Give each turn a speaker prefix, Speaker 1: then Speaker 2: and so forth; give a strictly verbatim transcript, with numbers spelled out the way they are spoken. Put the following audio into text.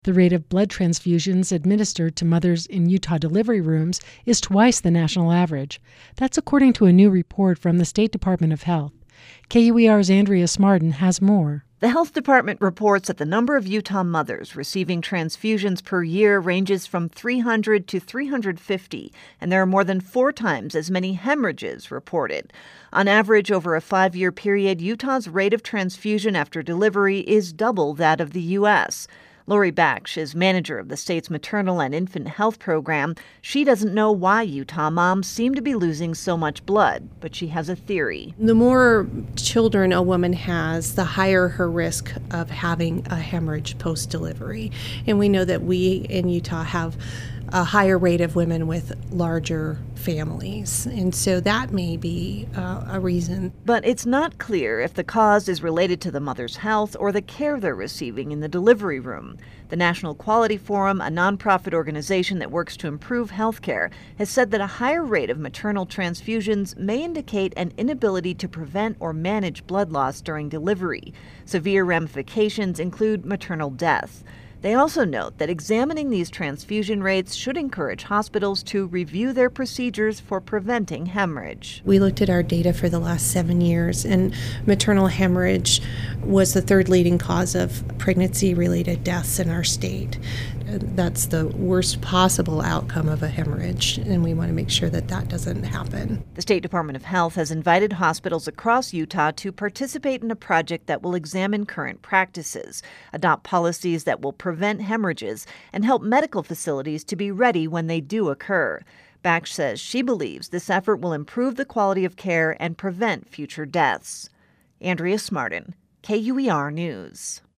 Speaker 1: The rate of blood transfusions administered to mothers in Utah delivery rooms is twice the national average. That's according to a new report from the State Department of Health. K U E R's Andrea Smartin has more.
Speaker 2: The health department reports that the number of Utah mothers receiving transfusions per year ranges from three hundred to three hundred fifty, and there are more than four times as many hemorrhages reported. On average, over a five-year period, Utah's rate of transfusion after delivery is double that of the U S Lori Baksh is manager of the state's maternal and infant health program. She doesn't know why Utah moms seem to be losing so much blood, but she has a theory.
Speaker 3: The more children a woman has, the higher her risk of having a hemorrhage post-delivery. And we know that we in Utah have a higher rate of women with larger families. And so that may be uh, a reason.
Speaker 2: But it's not clear if the cause is related to the mother's health or the care they're receiving in the delivery room. The National Quality Forum, a nonprofit organization that works to improve health care, has said that a higher rate of maternal transfusions may indicate an inability to prevent or manage blood loss during delivery. Severe ramifications include maternal death. They also note that examining these transfusion rates should encourage hospitals to review their procedures for preventing hemorrhage.
Speaker 3: We looked at our data for the last seven years, and maternal hemorrhage was the third leading cause of pregnancy-related deaths in our state. That's the worst possible outcome of a hemorrhage, and we want to make sure that that doesn't happen.
Speaker 2: The State Department of Health has invited hospitals across Utah to participate in a project that will examine current practices, adopt policies that will prevent hemorrhages, and help medical facilities to be ready when they do occur. Baksh says she believes this effort will improve the quality of care and prevent future deaths. Andrea Smartin, K U E R News.